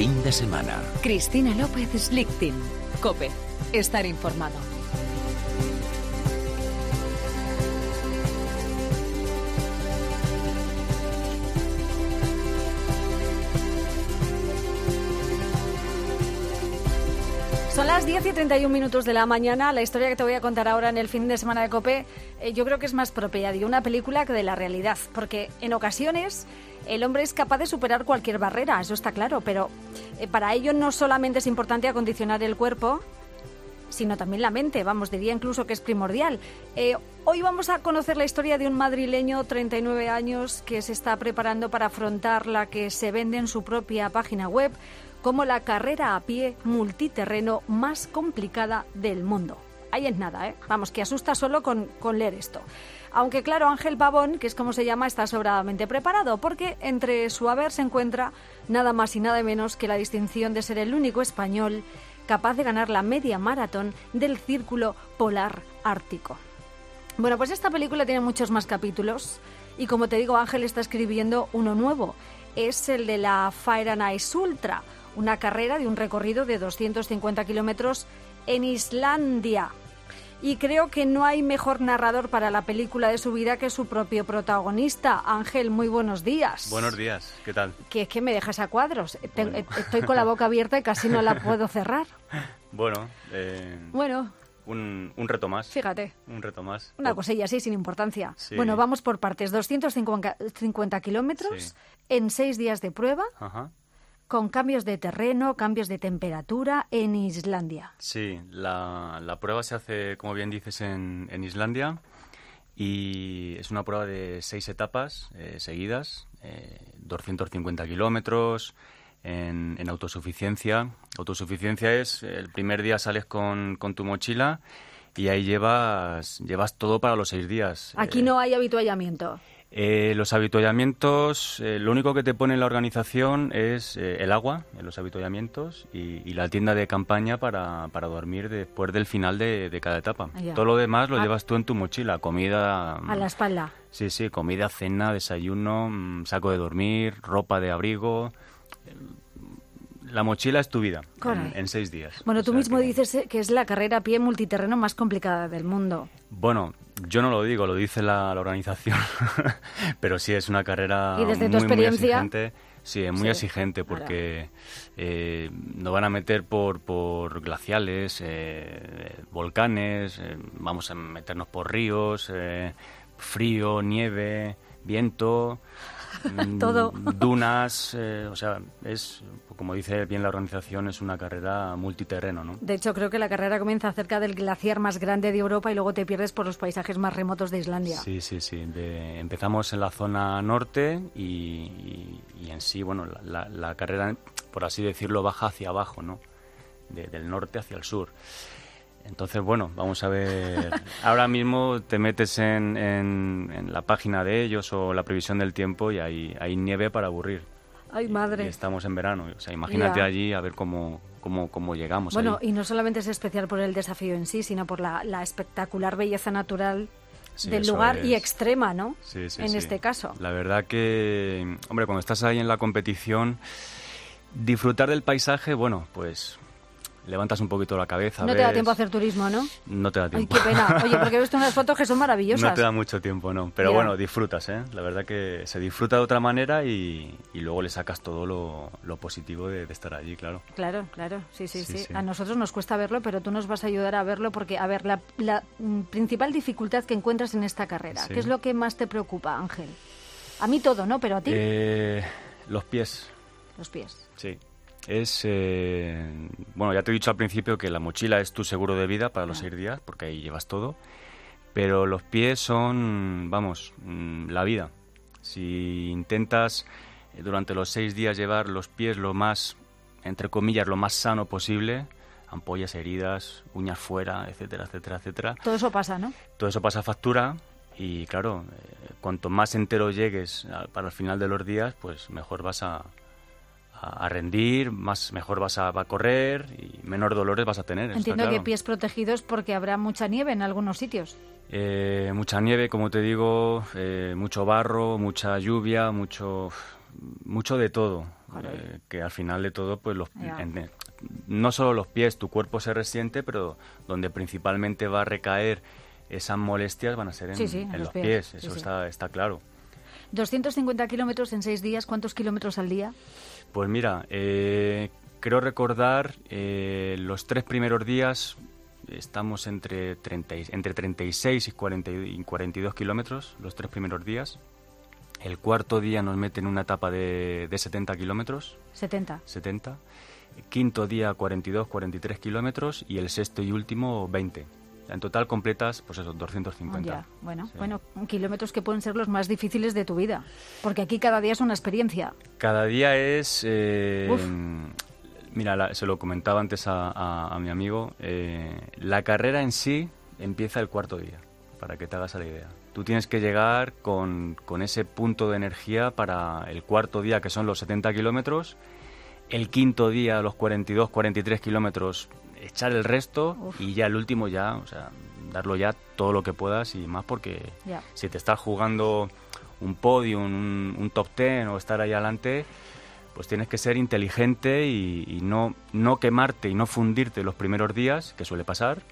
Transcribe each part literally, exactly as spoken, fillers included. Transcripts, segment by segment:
fin de semana. Cristina López Slichting. COPE. Estar informado. Son las diez y treinta y un minutos de la mañana. La historia que te voy a contar ahora en el fin de semana de COPE, eh, yo creo que es más propia de una película que de la realidad, porque en ocasiones el hombre es capaz de superar cualquier barrera, eso está claro, pero eh, para ello no solamente es importante acondicionar el cuerpo, sino también la mente, vamos, diría incluso que es primordial. Eh, hoy vamos a conocer la historia de un madrileño, treinta y nueve años, que se está preparando para afrontar la que se vende en su propia página web como la carrera a pie multiterreno más complicada del mundo. Ahí es nada, ¿eh? Vamos, que asusta solo con, con leer esto. Aunque claro, Ángel Pavón, que es como se llama, está sobradamente preparado, porque entre su haber se encuentra nada más y nada menos que la distinción de ser el único español capaz de ganar la media maratón del Círculo Polar Ártico. Bueno, pues esta película tiene muchos más capítulos y como te digo, Ángel está escribiendo uno nuevo. Es el de la Fire and Ice Ultra, una carrera de un recorrido de doscientos cincuenta kilómetros en Islandia. Y creo que no hay mejor narrador para la película de su vida que su propio protagonista. Ángel, muy buenos días. Buenos días, ¿qué tal? Que es que me dejas a cuadros. Bueno. Estoy con la boca abierta y casi no la puedo cerrar. Bueno, eh, Bueno, un, un reto más. fíjate. Un reto más. Una cosilla así, sin importancia. Sí. Bueno, vamos por partes. doscientos cincuenta kilómetros Sí. en seis días de prueba, Ajá. con cambios de terreno, cambios de temperatura en Islandia. Sí, la, la prueba se hace, como bien dices, en, en Islandia y es una prueba de seis etapas eh, seguidas, eh, doscientos cincuenta kilómetros en, en autosuficiencia. Autosuficiencia es, el primer día sales con, con tu mochila y ahí llevas, llevas todo para los seis días. Aquí Eh, no hay habituallamiento. Eh, los avituallamientos, eh, lo único que te pone la organización es eh, el agua en los avituallamientos y, y la tienda de campaña para, para dormir después del final de, de cada etapa. Ah, ya. Todo lo demás lo Ah. llevas tú en tu mochila, comida... A la espalda. Sí, sí, comida, cena, desayuno, mm, saco de dormir, ropa de abrigo. La mochila es tu vida en, Correcto. en seis días. Bueno, O tú sea mismo que- dices eh, que es la carrera a pie multiterreno más complicada del mundo. Bueno, yo no lo digo, lo dice la, la organización, pero sí es una carrera Y desde tu muy, experiencia- muy exigente. Sí, es muy Sí, exigente porque eh, nos van a meter por, por glaciales, eh, volcanes, eh, vamos a meternos por ríos, eh, frío, nieve, viento, mm, Todo. dunas, eh, o sea, es, como dice bien la organización, es una carrera multiterreno, ¿no? De hecho, creo que la carrera comienza cerca del glaciar más grande de Europa y luego te pierdes por los paisajes más remotos de Islandia. Sí, sí, sí. De- empezamos en la zona norte y, y- y en sí, bueno, la, la- la carrera, por así decirlo, baja hacia abajo, ¿no? De- del norte hacia el sur. Entonces, bueno, vamos a ver. Ahora mismo te metes en, en- en la página de ellos o la previsión del tiempo y hay, hay nieve para aburrir. Ay, Y- madre. Y estamos en verano. O sea, imagínate Ya. allí a ver cómo, cómo, cómo llegamos. Bueno, allí. y no solamente es especial por el desafío en sí, sino por la, la espectacular belleza natural Sí, del eso lugar y es. extrema, ¿no? Sí, sí, en sí. este caso. La verdad que, hombre, cuando estás ahí en la competición, disfrutar del paisaje, bueno, pues levantas un poquito la cabeza. No te da ves- tiempo a hacer turismo, ¿no? No te da Ay, tiempo. qué pena. Oye, porque he visto unas fotos que son maravillosas. No te da mucho tiempo, no. Pero Ya. bueno, disfrutas, ¿eh? La verdad que se disfruta de otra manera y, y luego le sacas todo lo, lo positivo de, de estar allí, claro. Claro, claro, sí, sí, sí, Sí, sí. A nosotros nos cuesta verlo, pero tú nos vas a ayudar a verlo porque, a ver, la, la, mm, principal dificultad que encuentras en esta carrera, Sí. ¿qué es lo que más te preocupa, Ángel? A mí todo, ¿no? Pero a ti, Eh, los pies, los pies. sí. Es, eh, bueno, ya te he dicho al principio que la mochila es tu seguro de vida para los Ah. seis días, porque ahí llevas todo, pero los pies son, vamos, mm, la vida. Si intentas eh, durante los seis días llevar los pies lo más, entre comillas, lo más sano posible, ampollas, heridas, uñas fuera, etcétera, etcétera, etcétera, Todo eso pasa, ¿no? todo eso pasa factura y, claro, eh, cuanto más entero llegues a- para el final de los días, pues mejor vas a... a rendir, más mejor vas a, va a correr y menos dolores vas a tener. está Entiendo claro. que pies protegidos porque habrá mucha nieve en algunos sitios. Eh, mucha nieve, como te digo, eh, mucho barro, mucha lluvia, mucho... mucho de todo, eh, que al final de todo, pues los, en, no solo los pies, tu cuerpo se resiente, pero donde principalmente va a recaer esas molestias van a ser en, sí, sí, en, en los los pies, pies, sí, eso sí. Está, está claro. doscientos cincuenta kilómetros en seis días, ¿cuántos kilómetros al día? Pues mira, eh, creo recordar eh, los tres primeros días estamos entre, treinta, entre treinta y seis y cuarenta y cuarenta y dos kilómetros, los tres primeros días. El cuarto día nos meten una etapa de, de setenta kilómetros. setenta. setenta. Quinto día cuarenta y dos, cuarenta y tres kilómetros y el sexto y último veinte. En total completas, pues eso, doscientos cincuenta. Oh, ya. Bueno, sí. bueno, kilómetros que pueden ser los más difíciles de tu vida, porque aquí cada día es una experiencia. Cada día es... Eh, mira, la, se lo comentaba antes a, a, a mi amigo, eh, la carrera en sí empieza el cuarto día, para que te hagas la idea. Tú tienes que llegar con, con ese punto de energía para el cuarto día, que son los setenta kilómetros, el quinto día, los cuarenta y dos, cuarenta y tres kilómetros, echar el resto. Uf. Y ya el último ya, o sea, darlo ya todo lo que puedas y más porque ya. Si te estás jugando un podium, un, un top ten o estar ahí adelante, pues tienes que ser inteligente y, y no, no quemarte y no fundirte los primeros días, que suele pasar.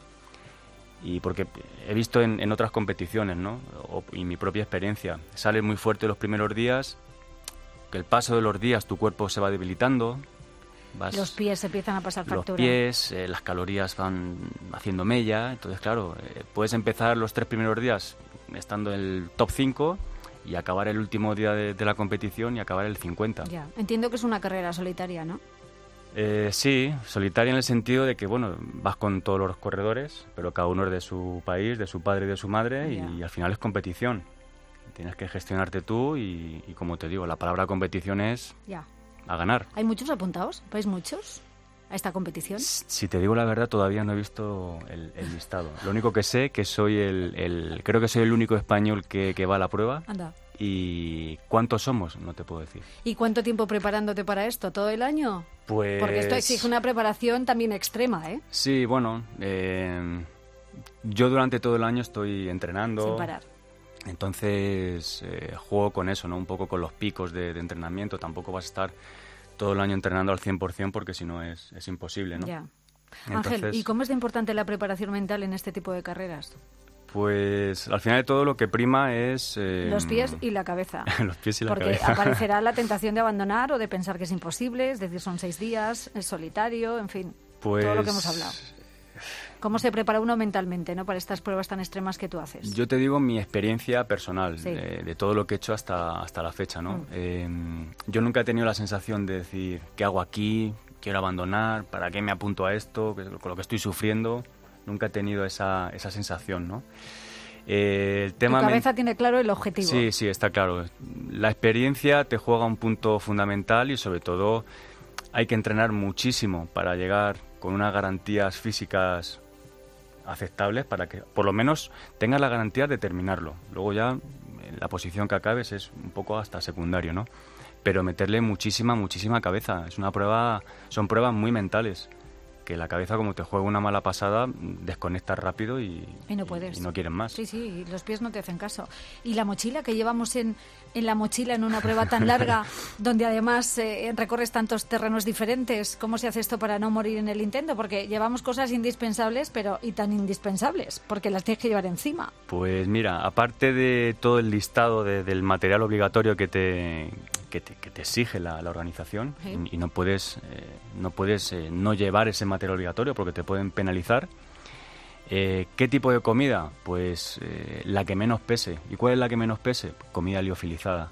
Y porque he visto en, en otras competiciones, ¿no? O, y mi propia experiencia, sales muy fuerte los primeros días, que el paso de los días tu cuerpo se va debilitando. Vas, los pies empiezan a pasar factura. Los pies, eh, las calorías van haciendo mella. Entonces, claro, eh, puedes empezar los tres primeros días estando en el top cinco y acabar el último día de, de la competición y acabar el cincuenta. Ya. Entiendo que es una carrera solitaria, ¿no? Eh, sí, solitaria en el sentido de que, bueno, vas con todos los corredores, pero cada uno es de su país, de su padre y de su madre, y, y al final es competición. Tienes que gestionarte tú y, y como te digo, la palabra competición es ya. a ganar. ¿Hay muchos apuntados? ¿Vais muchos a esta competición? Si te digo la verdad, todavía no he visto el, el listado. Lo único que sé que soy el, el creo que soy el único español que, que va a la prueba. Anda. ¿Y cuántos somos? No te puedo decir. ¿Y cuánto tiempo preparándote para esto? ¿Todo el año? Pues... Porque esto exige una preparación también extrema, ¿eh? Sí, bueno, eh, yo durante todo el año estoy entrenando. Sin parar. Entonces eh, juego con eso, ¿no? Un poco con los picos de, de entrenamiento. Tampoco vas a estar todo el año entrenando al cien por ciento porque si no es, es imposible, ¿no? Ya. Entonces, Ángel, ¿y cómo es de importante la preparación mental en este tipo de carreras? Pues al final de todo lo que prima es... Eh, los pies y la cabeza. los pies y la Porque cabeza. Porque aparecerá la tentación de abandonar o de pensar que es imposible, es decir, son seis días, es solitario, en fin, pues, todo lo que hemos hablado. ¿Cómo se prepara uno mentalmente, ¿no? Para estas pruebas tan extremas que tú haces? Yo te digo mi experiencia personal, sí. de, de todo lo que he hecho hasta, hasta la fecha, ¿no? Mm. Eh, yo nunca he tenido la sensación de decir, ¿qué hago aquí? ¿Quiero abandonar? ¿Para qué me apunto a esto? Con lo que estoy sufriendo. Nunca he tenido esa, esa sensación, ¿no? Eh, el tema tu cabeza men... tiene claro el objetivo. Sí, sí, está claro. La experiencia te juega un punto fundamental y sobre todo hay que entrenar muchísimo para llegar con unas garantías físicas aceptables para que por lo menos tengas la garantía de terminarlo. Luego ya en la posición que acabes es un poco hasta secundario, ¿no? Pero meterle muchísima, muchísima cabeza. Es una prueba, son pruebas muy mentales. Que la cabeza, como te juega una mala pasada, desconectas rápido y, y no puedes. Y, y no quieren más. Sí, sí, los pies no te hacen caso. Y la mochila que llevamos en, en la mochila en una prueba tan larga, donde además eh, recorres tantos terrenos diferentes, ¿cómo se hace esto para no morir en el intento? Porque llevamos cosas indispensables, pero y tan indispensables, porque las tienes que llevar encima. Pues mira, aparte de todo el listado de, del material obligatorio que te... Que te, que te exige la, la organización, sí. y, y no puedes eh, no puedes eh, no llevar ese material obligatorio porque te pueden penalizar. Eh, ¿Qué tipo de comida? Pues eh, la que menos pese. ¿Y cuál es la que menos pese? Comida liofilizada.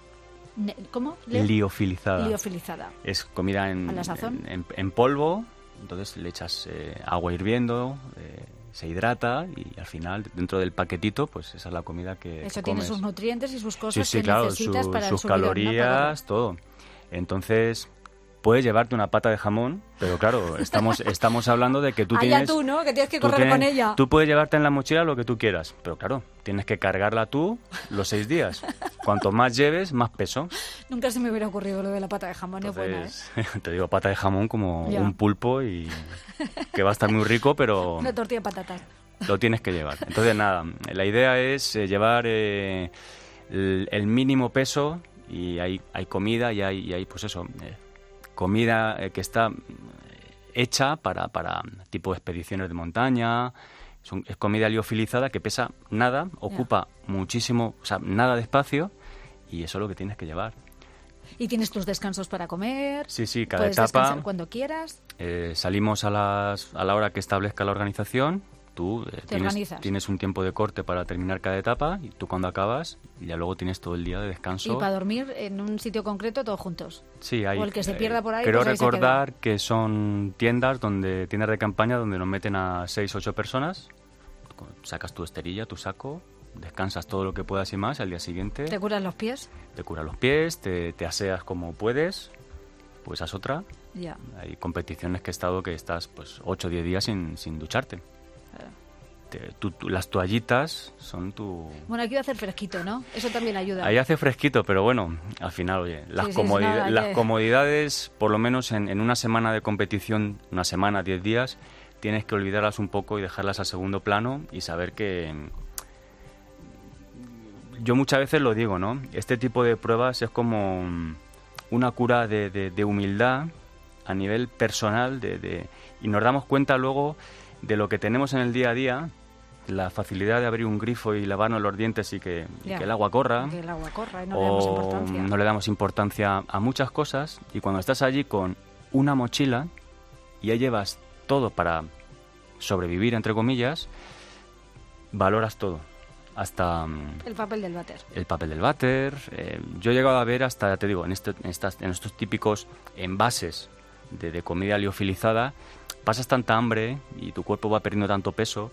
¿Cómo? Le... Liofilizada. Liofilizada. Es comida en, ¿A la sazón? en, en, en polvo, entonces le echas eh, agua hirviendo, eh, se hidrata y al final dentro del paquetito pues esa es la comida que eso que tiene comes. sus nutrientes y sus cosas sí, sí, que claro, necesitas su, para sus el subidón, calorías, ¿no? todo. Entonces puedes llevarte una pata de jamón, pero claro, estamos estamos hablando de que tú Allá tienes... tú, ¿no? Que tienes que correr tienes, con ella. Tú puedes llevarte en la mochila lo que tú quieras, pero claro, tienes que cargarla tú los seis días. Cuanto más lleves, más peso. Nunca se me hubiera ocurrido lo de la pata de jamón. Entonces, no buena, ¿eh? Te digo pata de jamón como ya. un pulpo y que va a estar muy rico, pero... Una tortilla de patatas. Lo tienes que llevar. Entonces, nada, la idea es eh, llevar eh, el, el mínimo peso y hay, hay comida y hay, y hay pues eso, eh, comida eh, que está hecha para, para tipo de expediciones de montaña. Es, un, es comida liofilizada que pesa nada, ocupa yeah. muchísimo, o sea, nada de espacio, y eso es lo que tienes que llevar. ¿Y tienes tus descansos para comer? Sí, sí, cada puedes etapa. Puedes descansar cuando quieras. Eh, salimos a, las, a la hora que establezca la organización. Tú eh, tienes, tienes un tiempo de corte para terminar cada etapa, y tú cuando acabas, y ya luego tienes todo el día de descanso. ¿Y para dormir en un sitio concreto todos juntos? Sí, hay. O el que se pierda por ahí. Creo pues ahí recordar que son tiendas donde tiendas de campaña donde nos meten a seis, ocho personas. Sacas tu esterilla, tu saco, descansas todo lo que puedas y más. Al día siguiente ¿te curas los pies? Te curas los pies, te, te aseas como puedes, pues haz otra. Ya. Hay competiciones que he estado que estás pues ocho o diez días sin, sin ducharte. Claro. Te, tu, tu, las toallitas son tu... Bueno, aquí va a hacer fresquito, ¿no? Eso también ayuda. Ahí hace fresquito, pero bueno, al final, oye, las, sí, sí, comodid- nada, las que... comodidades, por lo menos en, en una semana de competición, una semana, diez días, tienes que olvidarlas un poco y dejarlas a segundo plano y saber que... Yo muchas veces lo digo, ¿no? Este tipo de pruebas es como una cura de, de, de humildad a nivel personal de, de, y nos damos cuenta luego de lo que tenemos en el día a día, la facilidad de abrir un grifo y lavarnos los dientes y que, y que el agua corra. Que el agua corra y no le damos importancia. No le damos importancia a muchas cosas, y cuando estás allí con una mochila y ya llevas todo para sobrevivir, entre comillas, valoras todo. Hasta el papel del váter. El papel del váter. Eh, yo he llegado a ver hasta, te digo, en, este, en, estas, en estos típicos envases de, de comida liofilizada, pasas tanta hambre y tu cuerpo va perdiendo tanto peso.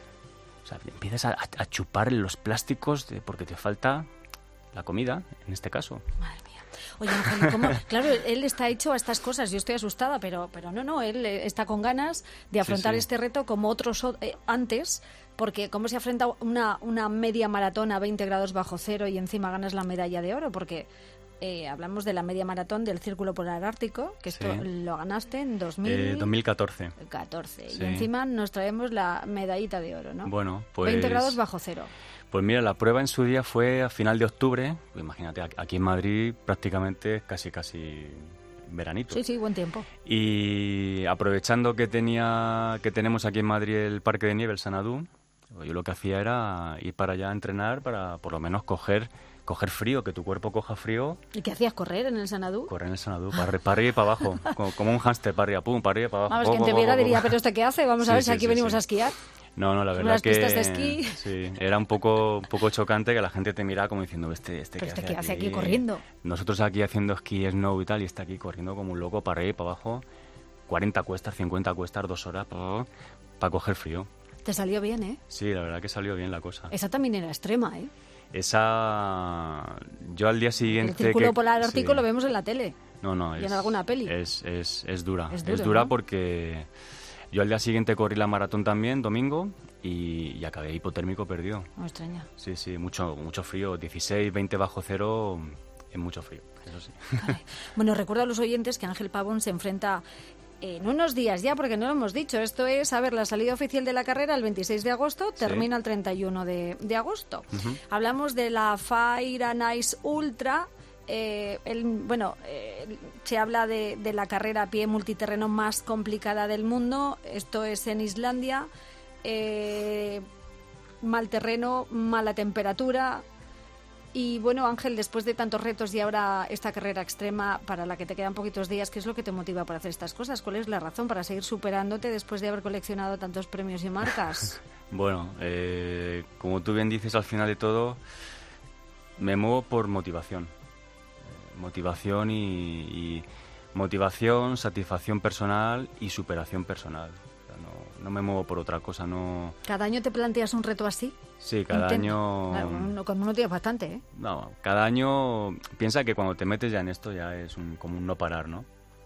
O sea, empiezas a, a chupar los plásticos de, porque te falta la comida, en este caso. Madre mía. Oye, Ángel, ¿cómo? Claro, él está hecho a estas cosas. Yo estoy asustada, pero, pero no, no. Él está con ganas de afrontar sí, sí. este reto como otros eh, antes, porque cómo se afronta una, una media maratón a veinte grados bajo cero y encima ganas la medalla de oro, porque eh, hablamos de la media maratón del Círculo Polar Ártico, que esto sí. lo ganaste en dos mil... eh, dos mil catorce. catorce. Sí. Y encima nos traemos la medallita de oro, ¿no? Bueno, pues... veinte grados bajo cero. Pues mira, la prueba en su día fue a final de octubre. Pues imagínate, aquí en Madrid prácticamente casi casi veranito. Sí, sí, buen tiempo. Y aprovechando que tenía que tenemos aquí en Madrid el Parque de Nieve, el Sanadú, yo lo que hacía era ir para allá a entrenar para por lo menos coger coger frío, que tu cuerpo coja frío. ¿Y qué hacías? ¿Correr en el Sanadú? Correr en el Sanadú, para, para arriba y para abajo, como, como un hámster, para arriba, pum, para arriba y para abajo. Vamos, quien te viera diría, ¿pero esto qué hace? Vamos sí, a ver sí, si aquí sí, venimos sí. a esquiar. No, no, la verdad las que pistas de esquí. Sí, era un poco un poco chocante que la gente te miraba como diciendo, este este ¿Pero qué este hace qué hace aquí? aquí corriendo? Nosotros aquí haciendo esquí, snow y tal, y está aquí corriendo como un loco para arriba y para abajo, cuarenta cuestas, cincuenta cuestas, dos horas para, para coger frío. Te salió bien, ¿eh? Sí, la verdad que salió bien la cosa. Esa también era extrema, ¿eh? Esa... Yo al día siguiente... El Círculo que... Polar Ártico sí. lo vemos en la tele. No, no. Y es, en alguna peli. Es, es, es dura. Es, duro, es dura ¿no? porque yo al día siguiente corrí la maratón también, domingo, y, y acabé hipotérmico perdido. No extraña. Sí, sí, mucho, mucho frío. dieciséis, veinte bajo cero es mucho frío, eso sí. Vale. Bueno, recuerdo a los oyentes que Ángel Pavón se enfrenta en unos días ya, porque no lo hemos dicho. Esto es, a ver, la salida oficial de la carrera el veintiséis de agosto, termina sí. el treinta y uno de, de agosto. Uh-huh. Hablamos de la Fire and Ice Ultra. Eh, el, bueno, eh, se habla de, de la carrera a pie multiterreno más complicada del mundo. Esto es en Islandia. Eh, mal terreno, mala temperatura. Y bueno, Ángel, después de tantos retos y ahora esta carrera extrema para la que te quedan poquitos días, ¿qué es lo que te motiva para hacer estas cosas? ¿Cuál es la razón para seguir superándote después de haber coleccionado tantos premios y marcas? Bueno, eh, como tú bien dices, al final de todo, me muevo por motivación. Eh, motivación y, y motivación, satisfacción personal y superación personal. No me muevo por otra cosa, no... ¿Cada año te planteas un reto así? Sí, cada Intenta. año... Claro, con uno tienes bastante, ¿eh? No, cada año... Piensa que cuando te metes ya en esto ya es un, como un no parar, ¿no?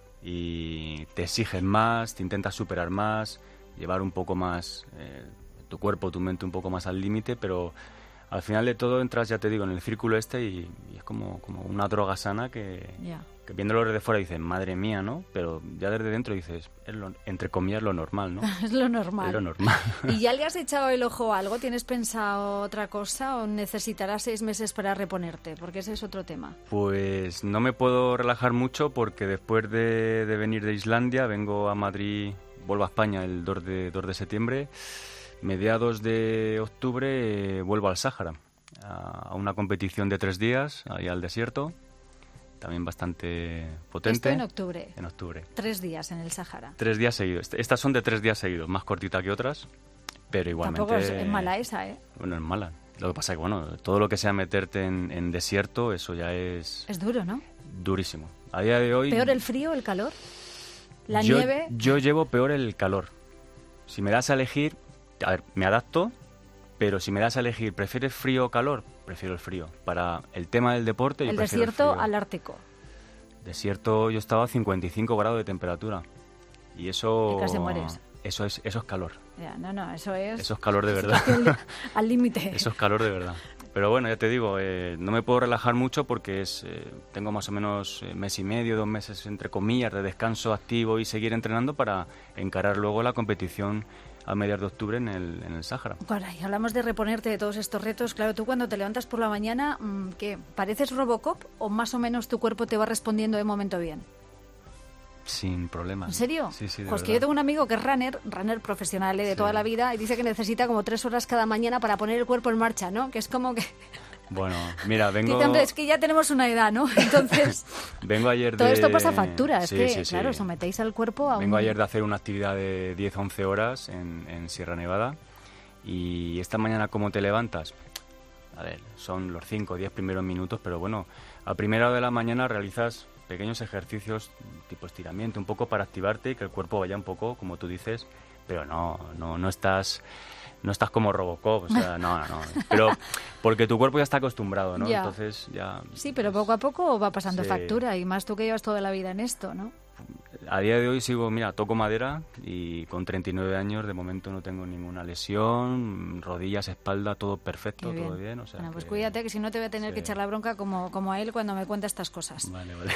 Y te exiges más, te intentas superar más, llevar un poco más eh, tu cuerpo, tu mente un poco más al límite, pero al final de todo entras, ya te digo, en el círculo este y, y es como, como una droga sana que, yeah. que viéndolo desde fuera dices, madre mía, ¿no? Pero ya desde dentro dices, es lo, entre comillas, lo normal, ¿no? Es lo normal. Es lo normal. ¿Y ya le has echado el ojo a algo? ¿Tienes pensado otra cosa o necesitarás seis meses para reponerte? Porque ese es otro tema. Pues no me puedo relajar mucho porque después de, de venir de Islandia vengo a Madrid, vuelvo a España el dos de, dos de septiembre. Mediados de octubre eh, vuelvo al Sáhara, a, a una competición de tres días, ahí al desierto, también bastante potente. Esto en octubre. En octubre. Tres días en el Sáhara. Tres días seguidos. Estas son de tres días seguidos, más cortita que otras, pero igualmente... Tampoco es, es mala esa, ¿eh? Bueno, es mala. Lo que pasa es que, bueno, todo lo que sea meterte en, en desierto, eso ya es... Es duro, ¿no? Durísimo. A día de hoy... ¿Peor el frío, el calor? ¿La yo, nieve? Yo llevo peor el calor. Si me das a elegir... A ver, me adapto, pero si me das a elegir, ¿prefieres frío o calor? Prefiero el frío. Para el tema del deporte, yo el prefiero el desierto frío. al Ártico. Desierto, yo estaba a cincuenta y cinco grados de temperatura. Y eso... Y casi mueres. Eso es, eso es calor. Ya, no, no, eso es... Eso es calor de verdad. Al límite. Eso es calor de verdad. Pero bueno, ya te digo, eh, no me puedo relajar mucho porque es eh, tengo más o menos eh, mes y medio, dos meses entre comillas de descanso activo y seguir entrenando para encarar luego la competición a mediados de octubre en el, en el Sáhara. Caray, hablamos de reponerte de todos estos retos. Claro, tú cuando te levantas por la mañana, ¿qué? ¿Pareces Robocop o más o menos tu cuerpo te va respondiendo de momento bien? Sin problema. ¿En serio? Sí, sí, de Pues verdad. que yo tengo un amigo que es runner, runner profesional ¿eh? de Sí. toda la vida, y dice que necesita como tres horas cada mañana para poner el cuerpo en marcha, ¿no? Que es como que... Bueno, mira, vengo... Dice, hombre, es que ya tenemos una edad, ¿no? Entonces... vengo ayer de... Todo esto pasa factura, es Sí, que, sí, sí. claro, sometéis al cuerpo a un... Vengo ayer de hacer una actividad de diez a once horas en, en Sierra Nevada y esta mañana, ¿cómo te levantas? A ver, son los cinco o diez primeros minutos, pero bueno, a primera hora de la mañana realizas pequeños ejercicios tipo estiramiento, un poco para activarte y que el cuerpo vaya un poco, como tú dices, pero no, no, no estás... No estás como Robocop, o sea, no, no, no. Pero porque tu cuerpo ya está acostumbrado, ¿no? Ya. Entonces ya... Sí, pero poco a poco va pasando Sí. factura, y más tú que llevas toda la vida en esto, ¿no? A día de hoy sigo, mira, toco madera y con treinta y nueve años de momento no tengo ninguna lesión, rodillas, espalda, todo perfecto, Qué todo bien. O sea bueno, pues que- cuídate, que si no te voy a tener sí. que echar la bronca como, como a él cuando me cuenta estas cosas. Vale, vale.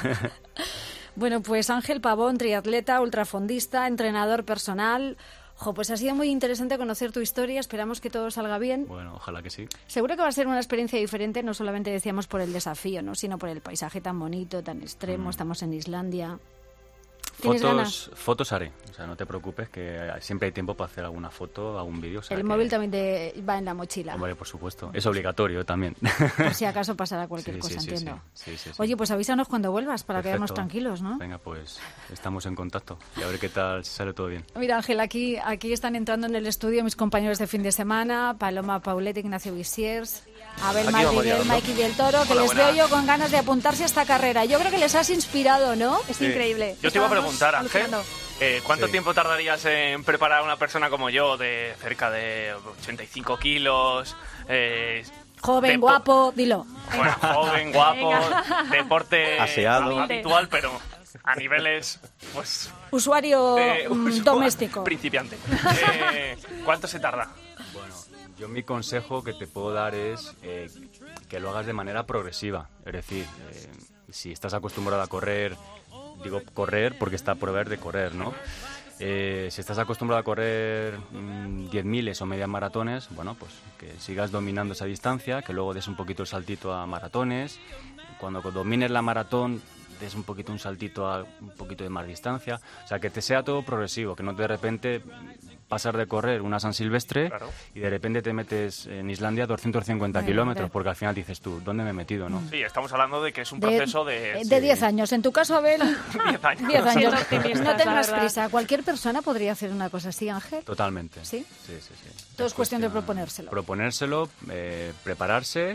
Bueno, pues Ángel Pavón, triatleta, ultrafondista, entrenador personal. Jo, pues ha sido muy interesante conocer tu historia, esperamos que todo salga bien. Bueno, ojalá que sí. Seguro que va a ser una experiencia diferente, no solamente decíamos por el desafío, ¿no? Sino por el paisaje tan bonito, tan extremo, Mm. estamos en Islandia. ¿Tienes Fotos, ganas? fotos haré, o sea, no te preocupes que siempre hay tiempo para hacer alguna foto, algún vídeo. O sea El que- móvil también te va en la mochila, Hombre, por supuesto. Es obligatorio también. por si acaso pasara cualquier Sí, cosa, sí, sí, entiendo. sí. Sí, sí, sí. Oye, pues avísanos cuando vuelvas para Perfecto. quedarnos tranquilos, ¿no? Venga, pues estamos en contacto y a ver qué tal, si sale todo bien. Mira, Ángel, aquí, aquí están entrando en el estudio mis compañeros de fin de semana, Paloma Paulet, Ignacio Visiers, Abel Aquí vamos Madriguel, llegando. Mikey del Toro, que Hola, les buenas. veo yo con ganas de apuntarse a esta carrera. Yo creo que les has inspirado, ¿no? Es Sí. increíble. Yo te iba a Estábamos preguntar, Ángel, alucinando. eh, ¿cuánto Sí. tiempo tardarías en preparar a una persona como yo de cerca de ochenta y cinco kilos? Eh, Joven, depo- guapo, dilo. Bueno, joven, guapo, deporte Aseado. habitual, pero a niveles, pues... Usuario de mm, usuario doméstico. Principiante. Eh, ¿Cuánto se tarda? Bueno, yo mi consejo que te puedo dar es eh, que lo hagas de manera progresiva. Es decir, eh, si estás acostumbrado a correr, digo correr porque está por ver de correr, ¿no? Eh, si estás acostumbrado a correr mm, diez miles o medias maratones, bueno, pues que sigas dominando esa distancia, que luego des un poquito el saltito a maratones. Cuando domines la maratón, des un poquito un saltito a un poquito de más distancia. O sea, que te sea todo progresivo, que no de repente pasar de correr una San Silvestre Claro. y de repente te metes en Islandia doscientos cincuenta Bueno, kilómetros, hombre. porque al final dices tú, ¿dónde me he metido, no? Sí, estamos hablando de que es un De- proceso de... eh, De diez años. En tu caso, Abel, diez años. diez años. Siendo optimistas, No la tengas verdad. prisa. Cualquier persona podría hacer una cosa así, Ángel. Totalmente. ¿Sí? Sí, sí, sí. Todo es cuestión de proponérselo. Proponérselo, eh, prepararse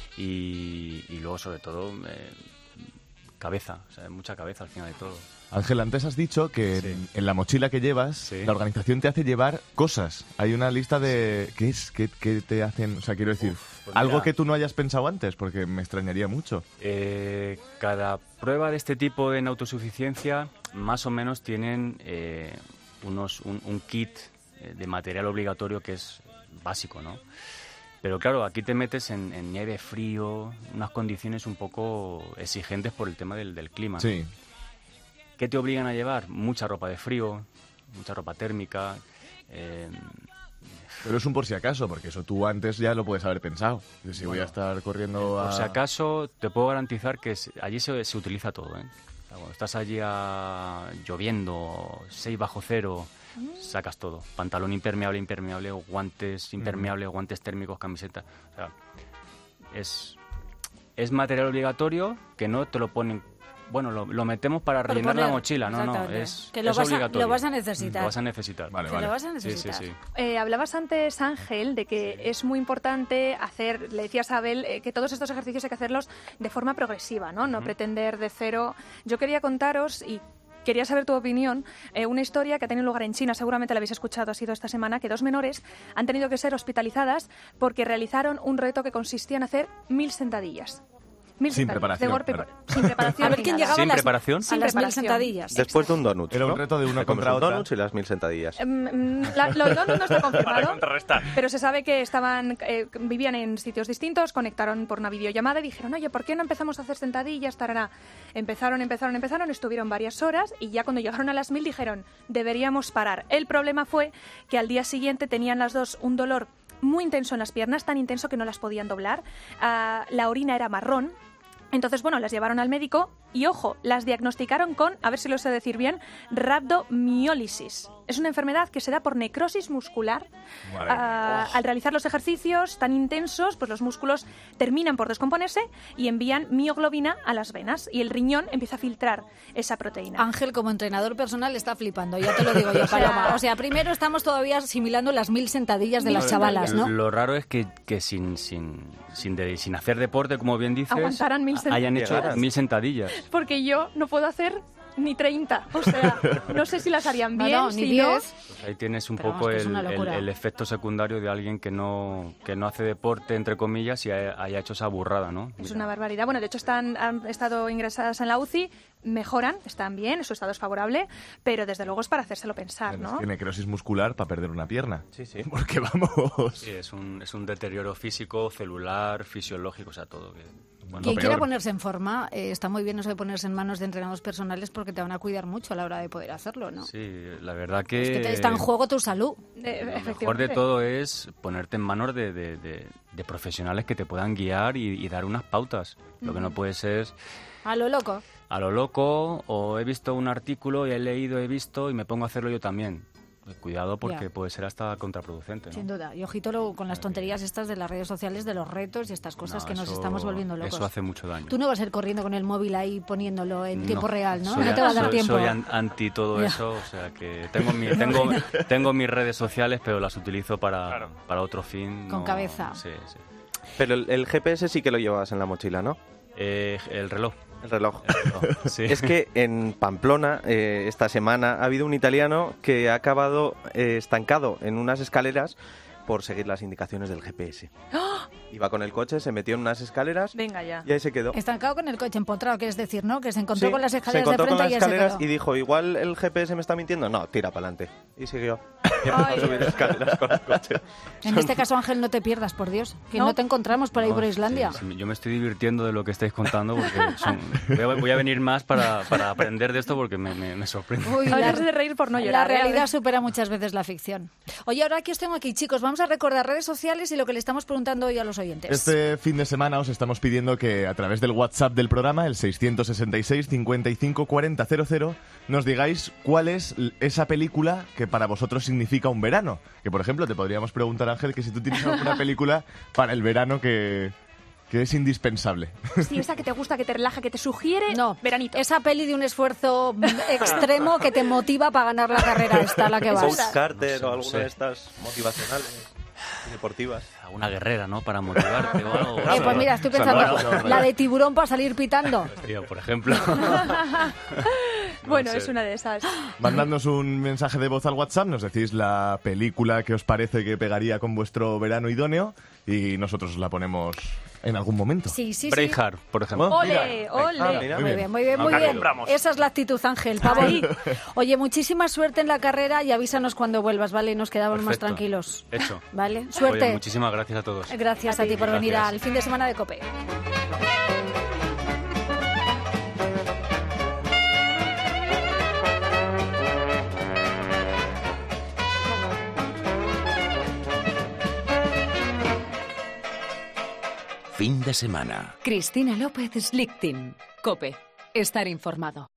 y, y luego, sobre todo, eh, cabeza. O sea, mucha cabeza al final de todo. Ángel, antes has dicho que Sí. en, en la mochila que llevas, Sí. la organización te hace llevar cosas. Hay una lista de... ¿Qué es? ¿Qué, qué te hacen? O sea, quiero decir, pues algo mira. que tú no hayas pensado antes, porque me extrañaría mucho. Eh, cada prueba de este tipo en autosuficiencia más o menos tienen eh, unos, un, un kit eh, de material obligatorio que es básico, ¿no? Pero claro, aquí te metes en, en nieve, frío, unas condiciones un poco exigentes por el tema del, del clima. Sí. ¿Qué te obligan a llevar? Mucha ropa de frío, mucha ropa térmica. Eh, Pero es un por si acaso, porque eso tú antes ya lo puedes haber pensado. Si bueno, voy a estar corriendo a... Por si acaso, te puedo garantizar que se, allí se, se utiliza todo, ¿eh? O sea, cuando estás allí a, lloviendo, seis bajo cero... sacas todo, pantalón impermeable, impermeable, guantes impermeables, mm. guantes térmicos, camiseta, o sea, es, es material obligatorio que no te lo ponen, bueno, lo, lo metemos para Por rellenar poner, la mochila, no, no, es, que lo es vas obligatorio. A, lo vas a necesitar. Lo vas a necesitar. Vale, que vale. lo vas a necesitar. Sí, sí, sí. Eh, hablabas antes, Ángel, de que sí. es muy importante hacer, le decías a Abel, eh, que todos estos ejercicios hay que hacerlos de forma progresiva, ¿no? No uh-huh. pretender de cero. Yo quería contaros, y quería saber tu opinión, eh, una historia que ha tenido lugar en China, seguramente la habéis escuchado, ha sido esta semana, que dos menores han tenido que ser hospitalizadas porque realizaron un reto que consistía en hacer mil sentadillas. Mil sin sentadillas, preparación. De golpe, Claro. Sin preparación. A ver quién llegaba ¿Sin a las, preparación? a Sin las mil preparación. sentadillas. Después de un donut. Era un ¿no? reto de uno Te comes contra un otra. donuts y las mil sentadillas. Mm, la, los donuts no está Para confirmado, contrarrestar. pero se sabe que estaban eh, vivían en sitios distintos, conectaron por una videollamada y dijeron, oye, ¿por qué no empezamos a hacer sentadillas? Tarará. Empezaron, empezaron, empezaron, estuvieron varias horas y ya cuando llegaron a las mil dijeron, deberíamos parar. El problema fue que al día siguiente tenían las dos un dolor muy intenso en las piernas, tan intenso que no las podían doblar. Uh, la orina era marrón. Entonces, bueno, las llevaron al médico y, ojo, las diagnosticaron con, a ver si lo sé decir bien, rhabdomiólisis. Es una enfermedad que se da por necrosis muscular. Vale. Uh, al realizar los ejercicios tan intensos, pues los músculos terminan por descomponerse y envían mioglobina a las venas y el riñón empieza a filtrar esa proteína. Ángel, como entrenador personal, está flipando, ya te lo digo yo, Paloma. O sea, primero estamos todavía asimilando las mil sentadillas de las chavalas, ¿no? Lo raro es que, que sin, sin, sin, de, sin hacer deporte, como bien dices, Aguantaran mil sentadillas. hayan hecho mil sentadillas. Porque yo no puedo hacer ni treinta, o sea, no sé si las harían bien, no, no, ni si diez. no... Pues ahí tienes un Pero poco vamos, que es el, una el, locura. el efecto secundario de alguien que no, que no hace deporte, entre comillas, y haya, haya hecho esa burrada, ¿no? Es Mira. una barbaridad. Bueno, de hecho están, han estado ingresadas en la U C I, mejoran, están bien, su estado es favorable, pero desde luego es para hacérselo pensar, ¿no? Tiene necrosis muscular para perder una pierna. Sí, sí. Porque vamos... Sí, es un, es un deterioro físico, celular, fisiológico, o sea, todo. Que, bueno, Quien lo quiera peor. ponerse en forma, eh, está muy bien eso de ponerse en manos de entrenadores personales porque te van a cuidar mucho a la hora de poder hacerlo, ¿no? sí, la verdad que... Es que te- está en juego tu salud. Eh, Lo mejor efectivamente. de todo es ponerte en manos de, de, de, de profesionales que te puedan guiar y, y dar unas pautas. Lo que no puede ser A lo loco. a lo loco, o he visto un artículo y he leído, he visto y me pongo a hacerlo yo también. Pues cuidado porque Ya. puede ser hasta contraproducente, ¿no? Sin duda. Y ojito lo- con las tonterías estas de las redes sociales, de los retos y estas cosas No, que nos eso- estamos volviendo locos. Eso hace mucho daño. Tú no vas a ir corriendo con el móvil ahí poniéndolo en tiempo real, ¿no? Soy, No te va a dar soy- tiempo. soy an- anti todo Ya. eso, o sea que tengo, mi- tengo, tengo mis redes sociales, pero las utilizo para, Claro. para otro fin. Con no- cabeza. Sí, sí. Pero el, el G P S sí que lo llevabas en la mochila, ¿no? Eh, el reloj. El reloj. El reloj, sí. Es que en Pamplona, eh, esta semana, ha habido un italiano que ha acabado eh, estancado en unas escaleras por seguir las indicaciones del G P S. ¡Ah! Iba con el coche, se metió en unas escaleras Venga ya. y ahí se quedó. Estancado con el coche empotrado, quieres decir, ¿no? Que se encontró Sí, con las se escaleras de encontró frente con las y ya se escaleras quedó. y dijo, igual el G P S me está mintiendo. No, tira para adelante. Y siguió. Y empezó Ay. a subir escaleras con el coche. En este caso, Ángel, no te pierdas, por Dios. Que no, No. te encontramos por ahí No, por Islandia. sí, sí, yo me estoy divirtiendo de lo que estáis contando porque son- voy, a, voy a venir más para, para aprender de esto porque me, me, me sorprende. Uy, A la, veces de reír por no la llorar. ¿eh? A realidad ver. supera muchas veces la ficción. Oye, ahora que os tengo aquí, chicos, vamos a recordar redes sociales y lo que le estamos preguntando hoy a los oyentes. Este fin de semana os estamos pidiendo que a través del WhatsApp del programa, el seiscientos sesenta y seis, cincuenta y cinco, cuarenta, cero cero, nos digáis cuál es l- esa película que para vosotros significa un verano. Que, por ejemplo, te podríamos preguntar, Ángel, que si tú tienes alguna película para el verano que, que es indispensable. Sí, esa que te gusta, que te relaja, que te sugiere No, veranito. esa peli de un esfuerzo mm, extremo que te motiva para ganar la carrera esta a la que Coach vas. Carter No sé, o no alguna sé. de estas motivacionales y deportivas. Alguna guerrera, ¿no? Para motivarte o algo. Eh, pues mira, estoy pensando, Bueno, la de tiburón para salir pitando. tío, por ejemplo. bueno, sé. es una de esas. Mandadnos un mensaje de voz al WhatsApp, nos decís la película que os parece que pegaría con vuestro verano idóneo y nosotros la ponemos en algún momento. Sí, sí, sí. Braveheart, por ejemplo. Oh, ¡Ole, mira. ole! Ah, mira. Muy bien, muy bien, muy Acá bien. compramos. Esa es la actitud, Ángel. Pavo. Oye, muchísima suerte en la carrera y avísanos cuando vuelvas, ¿vale? Y nos quedamos más Perfecto. tranquilos. Hecho. ¿Vale? Suerte. Oye, muchísimas gracias a todos. Gracias a, ti por venir Gracias. al fin de semana de COPE. Fin de semana. Cristina López Slichting. COPE. Estar informado.